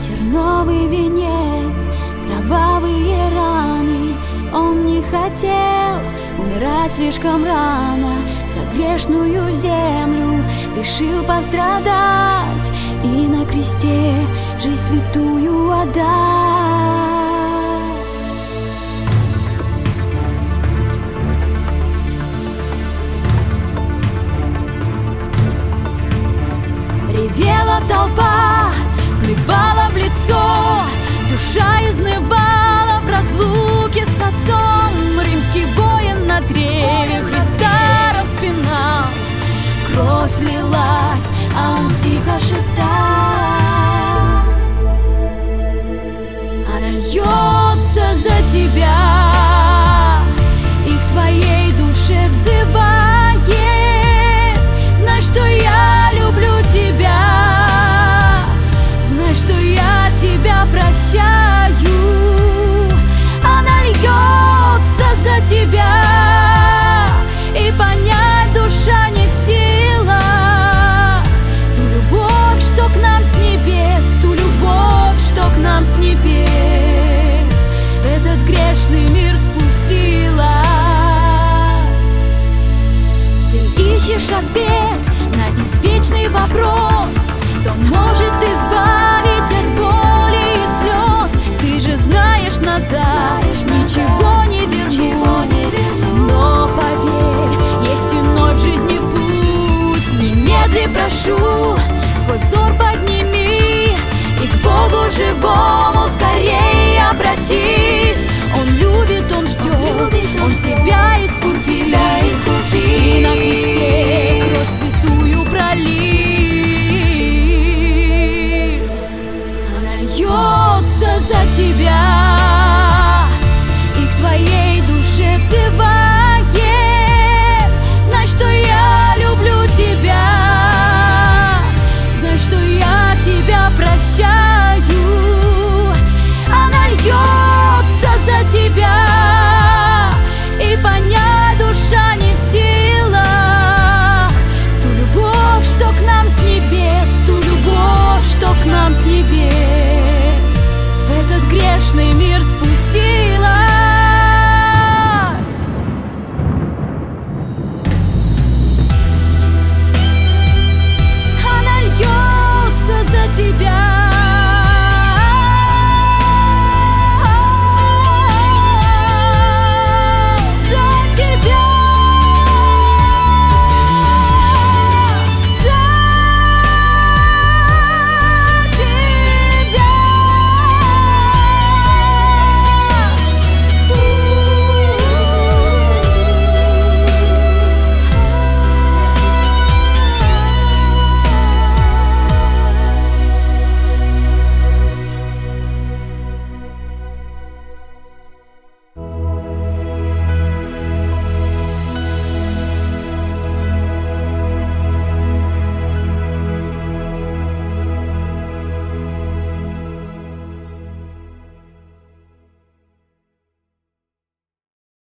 терновый венец, кровавые раны. Он не хотел умирать слишком рано, за грешную землю решил пострадать и на кресте жизнь святую отдать. Ревела толпа, плевала в лицо, душа изнывала в разлуке с отцом. Римский воин на древе Христа распинал, кровь лилась, а он тихо шептал: она льется за тебя и к твоей душе взывает. Знай, что я люблю тебя, знай, что я тебя прощаю. Она льется за тебя, и понять душа не в силах ту любовь, что к нам с небес, ту любовь, что к нам с небес этот грешный мир спустилась. Ты ищешь ответ на извечный вопрос, кто может избавить от боли и слез. Ты же знаешь, назад ничего не вернуть, но поверь, есть иной в жизни путь. Немедли прошу, свой взор подними и к Богу живому скорее обратись. Он любит, он ждет, он тебя искупит, и на кресте кровь